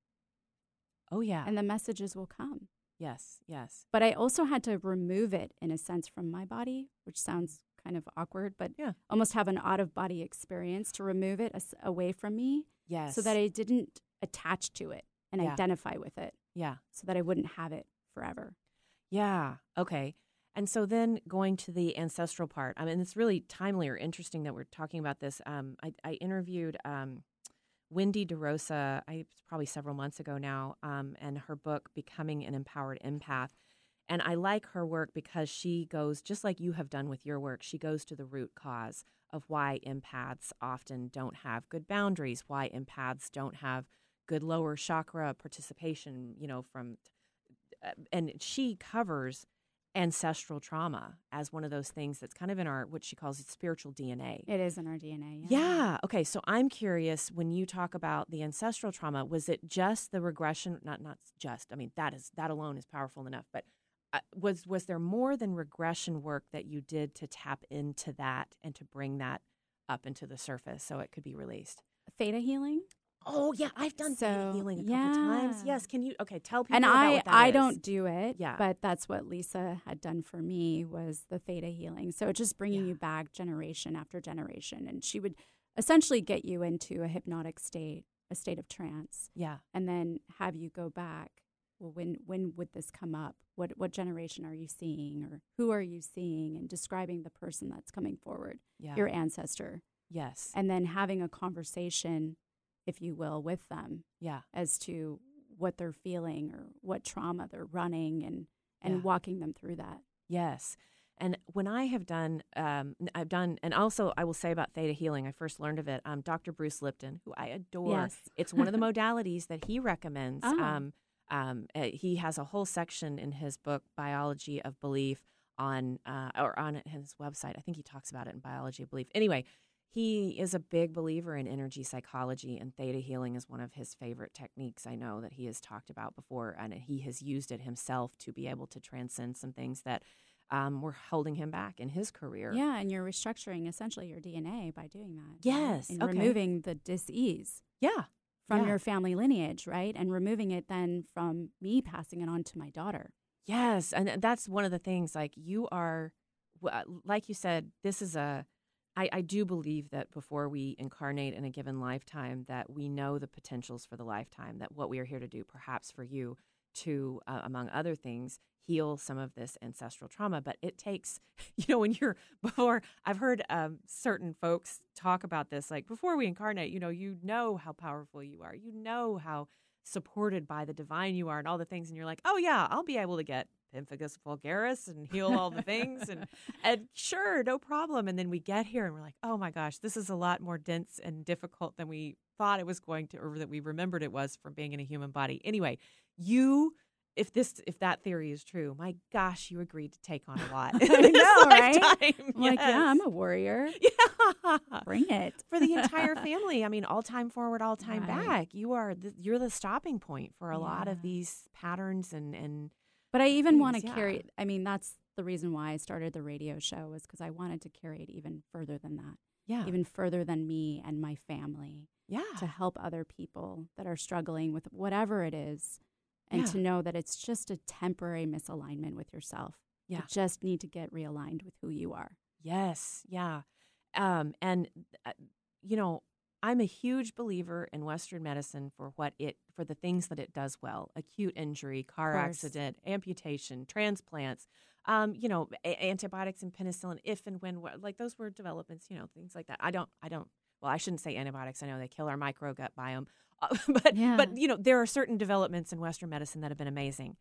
Oh, yeah. and the messages will come. yes. Yes. But I also had to remove it in a sense from my body, which sounds kind of awkward, but Yeah. almost have an out-of-body experience to remove it as, away from me Yes. so that I didn't attach to it and Yeah. identify with it Yeah. so that I wouldn't have it forever. Yeah. Okay. And so then going to the ancestral part, I mean, it's really timely or interesting that we're talking about this. Um, I, I interviewed um, Wendy DeRosa, I probably several months ago now, um, and her book, Becoming an Empowered Empath. And I like her work because she goes, just like you have done with your work, she goes to the root cause of why empaths often don't have good boundaries, why empaths don't have good lower chakra participation, you know, from, uh, and she covers ancestral trauma as one of those things that's kind of in our, what she calls it, spiritual D N A. It is in our D N A. Yeah. Okay. So I'm curious, when you talk about the ancestral trauma, was it just the regression? Not not just. I mean, that is that alone is powerful enough. But uh, was was there more than regression work that you did to tap into that and to bring that up into the surface so it could be released? Theta healing. Oh yeah, I've done So, theta healing a couple yeah. times. Yes. Can you? Okay. Tell people And about I, what that I is. don't do it, Yeah. but that's what Lisa had done for me was the theta healing. So it's just bringing Yeah. you back generation after generation. And she would essentially get you into a hypnotic state, a state of trance, Yeah. and then have you go back. Well, when when would this come up? What what generation are you seeing, or who are you seeing? And describing the person that's coming forward, Yeah. your ancestor, Yes. and then having a conversation, if you will, with them Yeah. as to what they're feeling or what trauma they're running, and and Yeah. walking them through that. Yes. And when I have done, um, I've done, and also I will say about theta healing, I first learned of it. Um, Doctor Bruce Lipton, who I adore. Yes. It's one of the modalities that he recommends. Oh. Um, um, uh, he has a whole section in his book, Biology of Belief, on uh, or on his website. I think he talks about it in Biology of Belief. Anyway, he is a big believer in energy psychology, and theta healing is one of his favorite techniques. I know that he has talked about before, and he has used it himself to be able to transcend some things that um, were holding him back in his career. Yeah, and you're restructuring essentially your D N A by doing that. Yes, and okay. removing the dis-ease Yeah. from Yeah. your family lineage, right? And removing it then from me passing it on to my daughter. Yes, and that's one of the things. Like you are, w- like you said, this is a. I, I do believe that before we incarnate in a given lifetime, that we know the potentials for the lifetime. That what we are here to do, perhaps for you, to uh, among other things, heal some of this ancestral trauma. But it takes, you know, when you're before. I've heard um, certain folks talk about this. Like before we incarnate, you know, you know how powerful you are. You know how supported by the divine you are and all the things, and you're like, oh yeah, I'll be able to get pemphigus vulgaris and heal all the things, and and sure, no problem. And then we get here and we're like, oh my gosh, this is a lot more dense and difficult than we thought it was going to, or that we remembered it was from being in a human body. Anyway, you if this if that theory is true, my gosh, you agreed to take on a lot. I know, right? Lifetime. I'm like, Yes. yeah, I'm a warrior. Yeah. Bring it. For the entire family. I mean, all time forward, all time Right. back. You are the, you're the stopping point for a lot of Yeah. these patterns and and But I even want to things, yeah. carry, I mean, that's the reason why I started the radio show, was because I wanted to carry it even further than that, yeah, even further than me and my family, yeah, to help other people that are struggling with whatever it is, and Yeah. to know that it's just a temporary misalignment with yourself. Yeah. You just need to get realigned with who you are. yes, yeah, um, and uh, you know, I'm a huge believer in Western medicine for what it for the things that it does well: acute injury, car course. accident, amputation, transplants. Um, you know, a- antibiotics and penicillin, if and when, like those were developments. You know, things like that. I don't, I don't. Well, I shouldn't say antibiotics. I know they kill our microgut biome, uh, but Yeah. but you know, there are certain developments in Western medicine that have been amazing,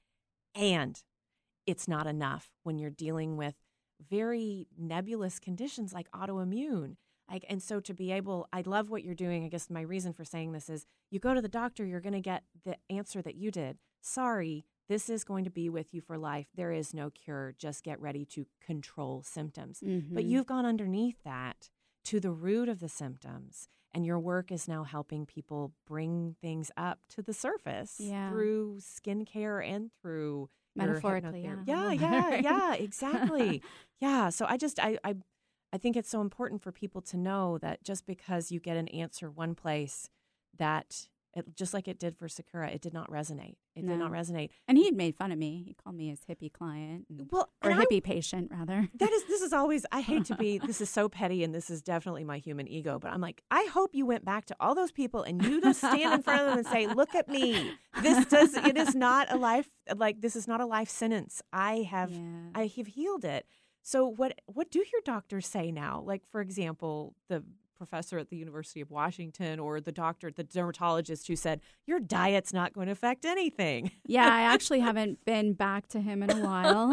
and it's not enough when you're dealing with very nebulous conditions like autoimmune. Like, and so to be able, I love what you're doing. I guess my reason for saying this is you go to the doctor, you're going to get the answer that you did. Sorry, This is going to be with you for life. There is no cure. Just get ready to control symptoms. Mm-hmm. But you've gone underneath that to the root of the symptoms. And your work is now helping people bring things up to the surface Yeah. through skincare and through your Metaphorically, hypnotherapy. yeah. Yeah, yeah, yeah, exactly. Yeah. So I just, I, I, I think it's so important for people to know that just because you get an answer one place, that it, just like it did for Sakura, it did not resonate. It No. did not resonate. And he had made fun of me. He called me his hippie client, and, Well, or and I- hippie patient, rather. that is, this is always, I hate to be, this is so petty and this is definitely my human ego, but I'm like, I hope you went back to all those people and you just stand in front of them and say, look at me. This does, it is not a life, like, this is not a life sentence. I have, Yeah. I have healed it. So what, what do your doctors say now? Like, for example, the professor at the University of Washington or the doctor, the dermatologist who said, your diet's not going to affect anything. Yeah, I actually haven't been back to him in a while.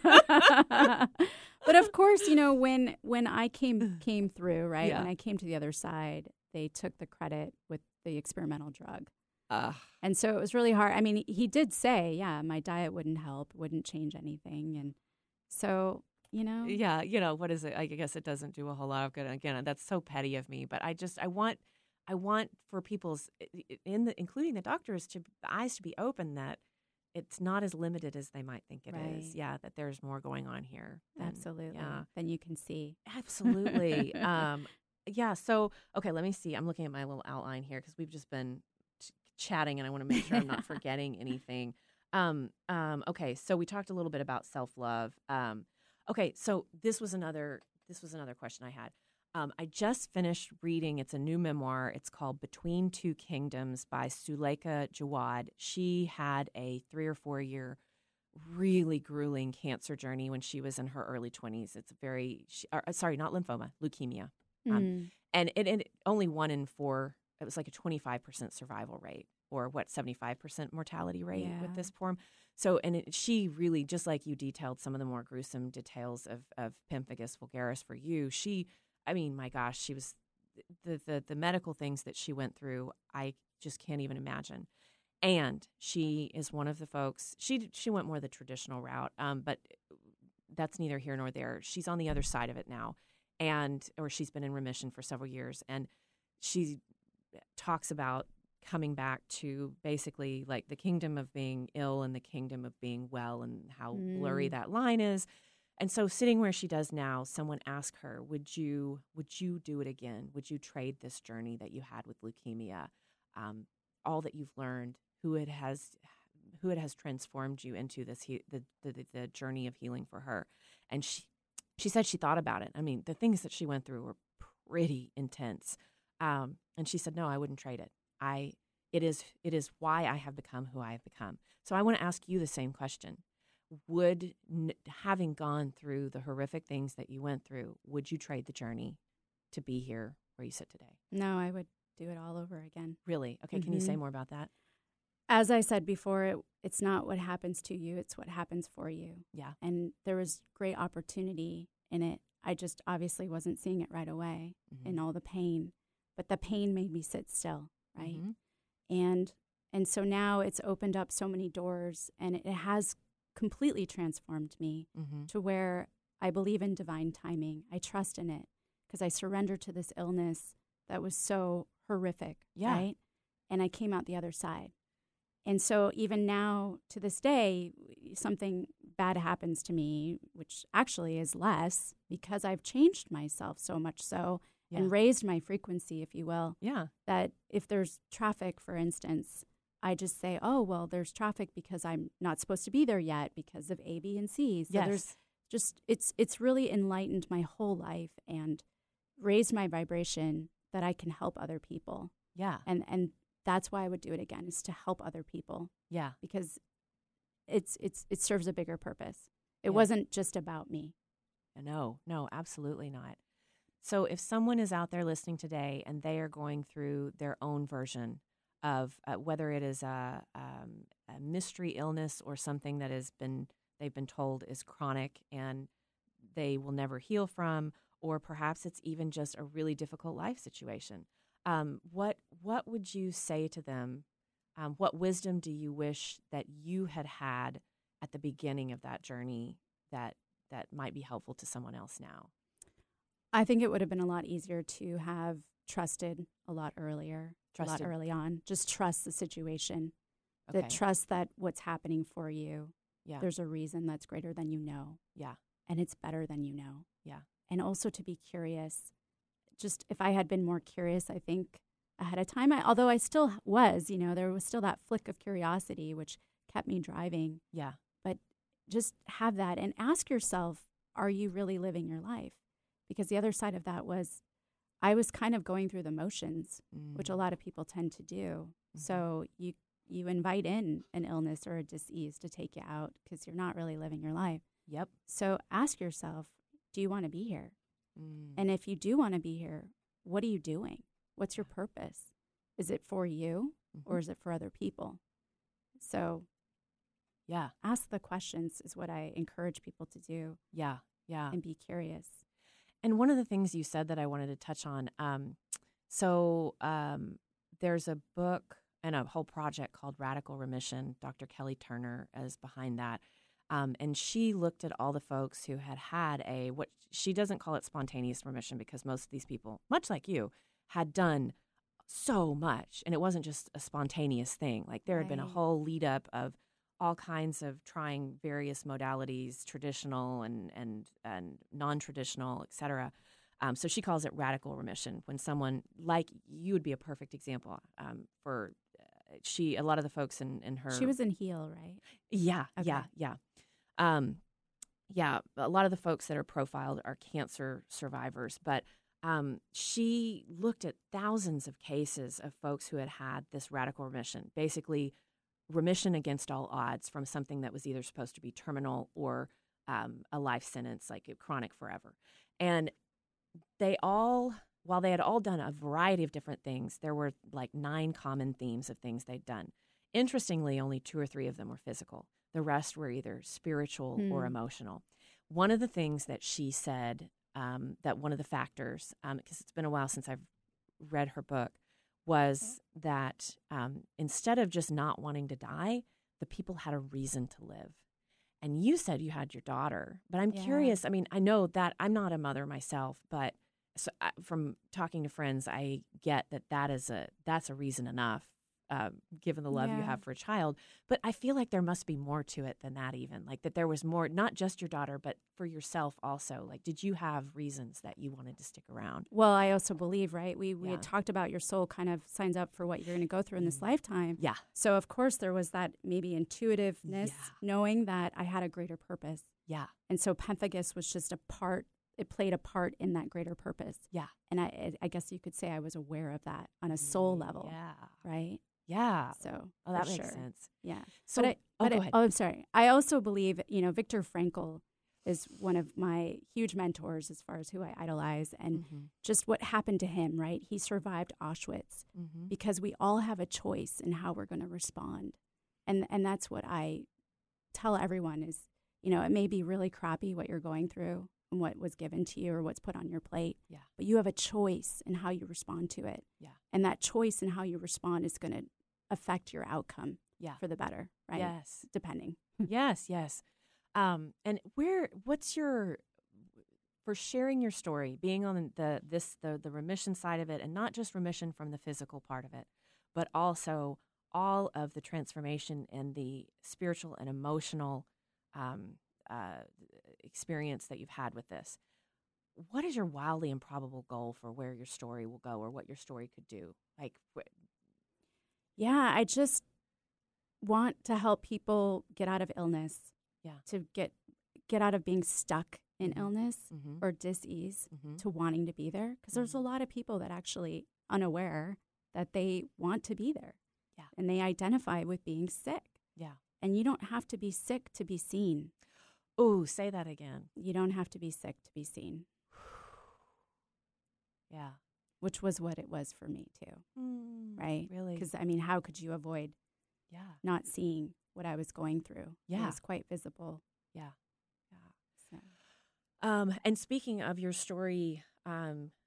But of course, you know, when when I came came through, right? Yeah. When I came to the other side, they took the credit with the experimental drug. Uh, And so it was really hard. I mean, he did say, yeah, my diet wouldn't help, wouldn't change anything. And so, you know, yeah, you know, what is it? I guess it doesn't do a whole lot of good. Again, that's so petty of me, but I just, I want, I want for people's, in the, including the doctors, to the eyes to be open that it's not as limited as they might think it Right. is. Yeah, that there's more going on here. than- absolutely. Yeah, Then you can see. absolutely. um, yeah. So, okay, let me see. I'm looking at my little outline here because we've just been ch- chatting, and I want to make sure I'm not forgetting anything. Um, um, okay, so we talked a little bit about self-love. Um, okay, so this was another this was another question I had. Um, I just finished reading. It's a new memoir. It's called Between Two Kingdoms by Suleika Jawad. She had a three or four year, really grueling cancer journey when she was in her early twenties. It's very, she, or, sorry, not lymphoma, leukemia. Um, Mm. And it, it only one in four, it was like a twenty-five percent survival rate, or what, seventy-five percent mortality rate with Yeah. this form. So, and it, she really, just like you detailed some of the more gruesome details of, of pemphigus vulgaris for you, she, I mean, my gosh, she was, the, the, the medical things that she went through, I just can't even imagine. And she is one of the folks, she she went more the traditional route, um, but that's neither here nor there. She's on the other side of it now, and or she's been in remission for several years, and she talks about coming back to basically like the kingdom of being ill and the kingdom of being well, and how Mm. blurry that line is. And so sitting where she does now, someone asked her, would you would you do it again? Would you trade this journey that you had with leukemia, um, all that you've learned, who it has who it has transformed you into this he, the, the the journey of healing for her? And she she said she thought about it. I mean, the things that she went through were pretty intense. Um, and she said, no, I wouldn't trade it. I it is it is why I have become who I have become. So I want to ask you the same question. Would, n- having gone through the horrific things that you went through, would you trade the journey to be here where you sit today? No, I would do it all over again. Really? Okay, can you say Mhm. more about that? As I said before, it, it's not what happens to you, it's what happens for you. Yeah. And there was great opportunity in it. I just obviously wasn't seeing it right away Mhm. in all the pain. But the pain made me sit still, right? Mhm. And and so now it's opened up so many doors, and it, it has completely transformed me Mhm. to where I believe in divine timing. I trust in it because I surrendered to this illness that was so horrific, Yeah. right? And I came out the other side. And so even now, to this day, something bad happens to me, which actually is less because I've changed myself so much so Yeah. and raised my frequency, if you will, Yeah. that if there's traffic, for instance, I just say, oh, well, there's traffic because I'm not supposed to be there yet because of A, B, and C. So Yes. there's just, it's it's really enlightened my whole life and raised my vibration that I can help other people. Yeah. And and that's why I would do it again, is to help other people Yeah. because it's it's it serves a bigger purpose. It Yeah. wasn't just about me. No, no, absolutely not. So if someone is out there listening today and they are going through their own version of uh, whether it is a, um, a mystery illness or something that has been they've been told is chronic and they will never heal from, or perhaps it's even just a really difficult life situation, um, what what would you say to them Um, what wisdom do you wish that you had had at the beginning of that journey that that might be helpful to someone else now? I think it would have been a lot easier to have trusted a lot earlier, Trusted. a lot early on. Just trust the situation. Okay. That trust that what's happening for you, Yeah. there's a reason that's greater than you know, Yeah. and it's better than you know. Yeah. And also to be curious. Just if I had been more curious, I think ahead of time, I, although I still was, you know, there was still that flick of curiosity which kept me driving. Yeah. But just have that and ask yourself, are you really living your life? Because the other side of that was I was kind of going through the motions, Mm. which a lot of people tend to do. Mhm. So you you invite in an illness or a disease to take you out because you're not really living your life. Yep. So ask yourself, do you want to be here? Mm. And if you do want to be here, what are you doing? What's your purpose? Is it for you Mhm. or is it for other people? So Yeah. ask the questions is what I encourage people to do Yeah. Yeah. and be curious. And one of the things you said that I wanted to touch on, um, so um, there's a book and a whole project called Radical Remission. Doctor Kelly Turner is behind that. Um, and she looked at all the folks who had had a, what she doesn't call it spontaneous remission because most of these people, much like you, had done so much. And it wasn't just a spontaneous thing. Like there had been a Right. whole lead up of all kinds of trying various modalities, traditional and and and non-traditional, et cetera. Um, so she calls it radical remission. When someone like you would be a perfect example um, for uh, she. A lot of the folks in in her She was in Heal, right? yeah Okay. yeah yeah um, yeah. A lot of the folks that are profiled are cancer survivors, but um, she looked at thousands of cases of folks who had had this radical remission, basically remission against all odds from something that was either supposed to be terminal or um, a life sentence, like chronic forever. And they all, while they had all done a variety of different things, there were like nine common themes of things they'd done. Interestingly, only two or three of them were physical. The rest were either spiritual or Hmm. emotional. One of the things that she said, um, that one of the factors, um, because it's been a while since I've read her book, was that um, instead of just not wanting to die, the people had a reason to live. And you said you had your daughter, but I'm Yeah. curious. I mean, I know that I'm not a mother myself, but so I, from talking to friends, I get that that is a that's a reason enough, uh, given the love you Yeah. have for a child. But I feel like there must be more to it than that. Even like that, there was more, not just your daughter, but for yourself also. Like, did you have reasons that you wanted to stick around? Well, I also believe, right? We we Yeah. had talked about your soul kind of signs up for what you're going to go through in this lifetime. Yeah, So of course there was that maybe intuitiveness, Yeah. knowing that I had a greater purpose. yeah, And so pemphagus was just a part, it played a part in that greater purpose. yeah. And I I guess you could say I was aware of that on a soul level, Yeah, right? yeah. So Oh, that for makes sure. sense. Yeah. So, but I, oh, but go I, ahead. oh, I'm sorry. I also believe, you know, Viktor Frankl is one of my huge mentors as far as who I idolize and Mhm. just what happened to him, right? He survived Auschwitz Mhm. because we all have a choice in how we're going to respond. And and that's what I tell everyone is, you know, it may be really crappy what you're going through and what was given to you or what's put on your plate, Yeah. but you have a choice in how you respond to it. Yeah. And that choice in how you respond is going to affect your outcome Yeah. for the better, right? Yes. Depending. yes, yes. Um, and where? What's your for sharing your story, being on the this the the remission side of it, and not just remission from the physical part of it, but also all of the transformation and the spiritual and emotional um, uh, experience that you've had with this. What is your wildly improbable goal for where your story will go, or what your story could do? Like, wh- Yeah, I just want to help people get out of illness. Yeah. To get get out of being stuck in Mhm. illness Mhm. or dis-ease Mhm. to wanting to be there. Because there's a Mhm. lot of people that actually unaware that they want to be there. Yeah. And they identify with being sick. yeah. And you don't have to be sick to be seen. Ooh, say that again. You don't have to be sick to be seen, Yeah. which was what it was for me too, right? Really? Because, I mean, how could you avoid Yeah. not seeing what I was going through? It Yeah. was quite visible. Yeah. Yeah. So. Um, and speaking of your story, um,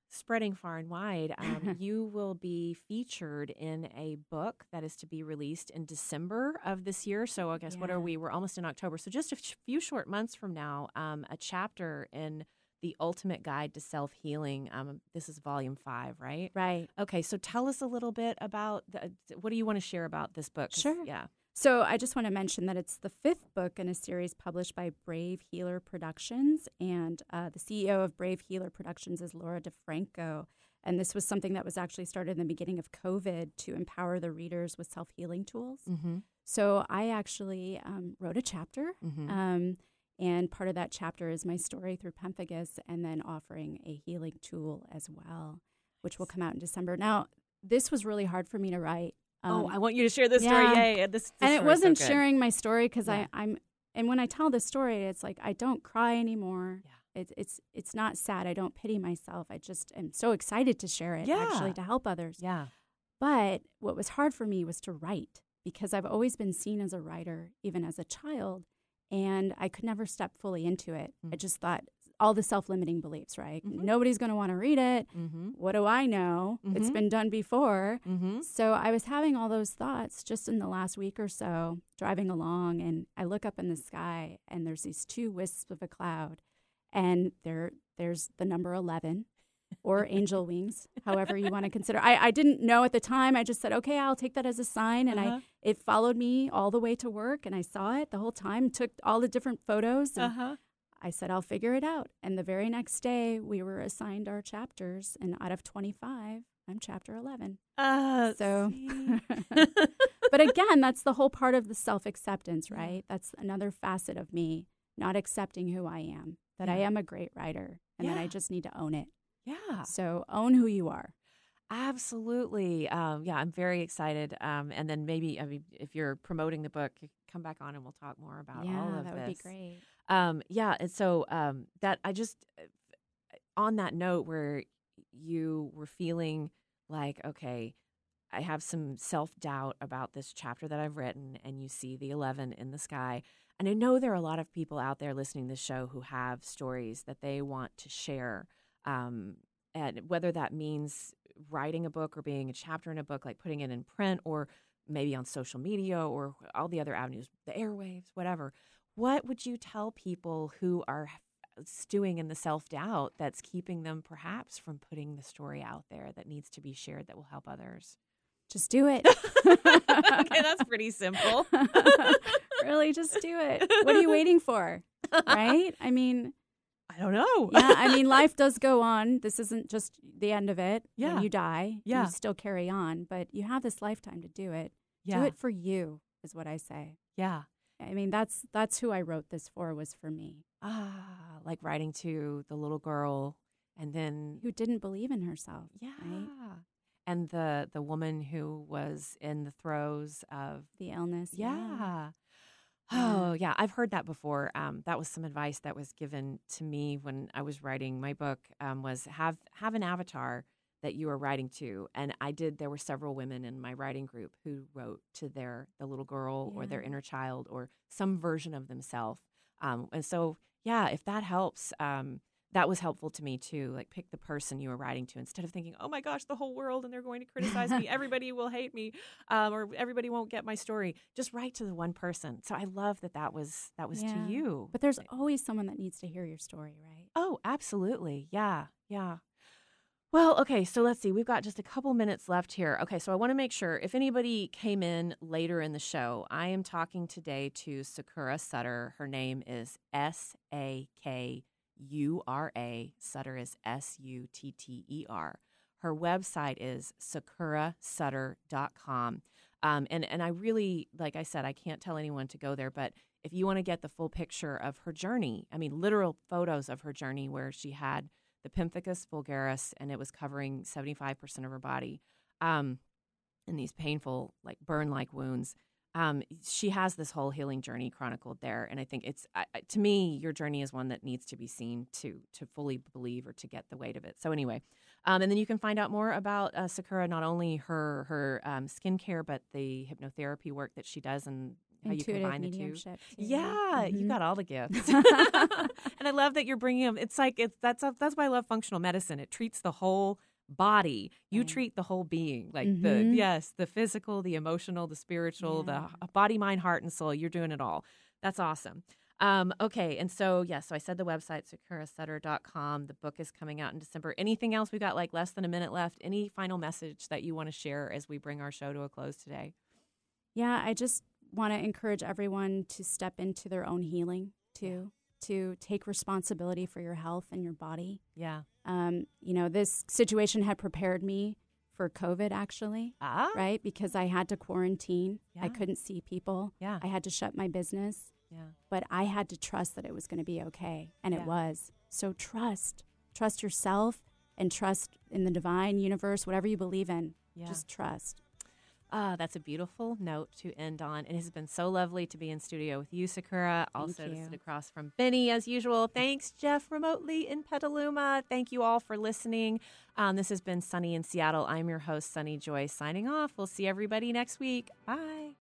spreading far and wide, um, you will be featured in a book that is to be released in December of this year. So I guess, Yeah. what are we? We're almost in October. So just a f- few short months from now, um, a chapter in The Ultimate Guide to Self-Healing. Um, this is volume five, right? Right. Okay, so tell us a little bit about, the, what do you want to share about this book? 'Cause, Sure. Yeah. So I just want to mention that it's the fifth book in a series published by Brave Healer Productions, and uh, the C E O of Brave Healer Productions is Laura DeFranco. And this was something that was actually started in the beginning of COVID to empower the readers with self-healing tools. Mm-hmm. So I actually um, wrote a chapter, Mm-hmm. um, and part of that chapter is my story through pemphigus, and then offering a healing tool as well, which will come out in December. Now, this was really hard for me to write. oh, Um, I want you to share this yeah. story. Yay. This, this and it story is so wasn't good. sharing my story because Yeah. I I'm and when I tell the story, it's like I don't cry anymore. Yeah. It's it's it's not sad. I don't pity myself. I just am so excited to share it, Yeah. actually, to help others. Yeah. But what was hard for me was to write, because I've always been seen as a writer, even as a child, and I could never step fully into it. Mm. I just thought all the self-limiting beliefs, right? Mhm. Nobody's going to want to read it. Mm-hmm. What do I know? It's Mhm. been done before. Mm-hmm. So I was having all those thoughts just in the last week or so, driving along, and I look up in the sky, and there's these two wisps of a cloud, and there there's the number eleven, or angel wings, however you want to consider. I, I didn't know at the time. I just said, okay, I'll take that as a sign, and Uh-huh. I it followed me all the way to work, and I saw it the whole time, took all the different photos, and Uh-huh. I said, I'll figure it out. And the very next day, we were assigned our chapters, and out of twenty-five, I'm chapter eleven. Uh, So, see? but again, that's the whole part of the self-acceptance, Yeah. right? That's another facet of me, not accepting who I am, that I Yeah. am a great writer, and that I Yeah. just need to own it. yeah. So own who you are. Absolutely. Um, yeah, I'm very excited. Um, and then maybe, I mean, if you're promoting the book, come back on and we'll talk more about yeah, all of that this. would be great. Um, yeah, and so um, that I just, on that note where you were feeling like, okay, I have some self-doubt about this chapter that I've written, and you see the eleven in the sky. And I know there are a lot of people out there listening to this show who have stories that they want to share, um, and whether that means writing a book or being a chapter in a book, like putting it in print, or maybe on social media, or all the other avenues, the airwaves, whatever. What would you tell people who are stewing in the self-doubt that's keeping them perhaps from putting the story out there that needs to be shared that will help others? Just do it. Okay, that's pretty simple. Really, just do it. What are you waiting for? Right? I mean, I don't know. yeah, I mean, life does go on. This isn't just the end of it. Yeah. When you die, Yeah. you still carry on, but you have this lifetime to do it. Yeah. Do it for you, is what I say. Yeah. I mean, that's that's who I wrote this for, was for me, Ah, like writing to the little girl, and then who didn't believe in herself. yeah, Right? and the the woman who was in the throes of The illness. yeah. Oh yeah, I've heard that before. Um, that was some advice that was given to me when I was writing my book. Um, was have have an avatar that you are writing to, and I did. There were several women in my writing group who wrote to their the little girl or their Yeah. inner child or some version of themselves. Um, and so yeah, if that helps, um, that was helpful to me too. Like, pick the person you were writing to instead of thinking, oh my gosh, the whole world, and they're going to criticize me. Everybody will hate me, um, or everybody won't get my story. Just write to the one person. So I love that that was that was Yeah. to you. But there's always someone that needs to hear your story, right? Oh, absolutely. Yeah. Yeah. Well, okay. So let's see. We've got just a couple minutes left here. Okay. So I want to make sure if anybody came in later in the show, I am talking today to Sakura Sutter. Her name is S A K U R A. Sutter is S U T T E R. Her website is sakura sutter dot com. Um, and, and I really, like I said, I can't tell anyone to go there, but if you want to get the full picture of her journey, I mean, literal photos of her journey where she had the pemphigus vulgaris and it was covering seventy-five percent of her body, um, and these painful, like burn-like wounds. Um, she has this whole healing journey chronicled there, and I think it's I, I- to me, your journey is one that needs to be seen to to fully believe or to get the weight of it. So anyway, um, and then you can find out more about uh, Sakura, not only her her um, skincare, but the hypnotherapy work that she does, and how you Intuitive combine the two. mediumship, too. Yeah, you Mhm. got all the gifts. And I love that you're bringing them. It's like it's that's that's why I love functional medicine. It treats the whole body. You Right. treat the whole being, like the Mhm. yes, the physical, the emotional, the spiritual, Yeah. the body, mind, heart, and soul. You're doing it all. That's awesome. Um, okay, and so yes, so I said the website sakura sutter dot com. The book is coming out in December. Anything else? We got like less than a minute left. Any final message that you want to share as we bring our show to a close today? Yeah, I just want to encourage everyone to step into their own healing too, to take responsibility for your health and your body. Yeah. Um, you know, this situation had prepared me for COVID, actually, Ah. right? Because I had to quarantine. I Yeah. couldn't see people. Yeah. I had to shut my business, Yeah. but I had to trust that it was going to be okay, and Yeah. it was. So trust. Trust yourself and trust in the divine universe, whatever you believe in. Yeah. Just trust. Ah, that's a beautiful note to end on. It has been so lovely to be in studio with you, Sakura. Also to you. sit across from Benny as usual. Thanks, Jeff, remotely in Petaluma. Thank you all for listening. Um, this has been Sunny in Seattle. I'm your host, Sunny Joy, signing off. We'll see everybody next week. Bye.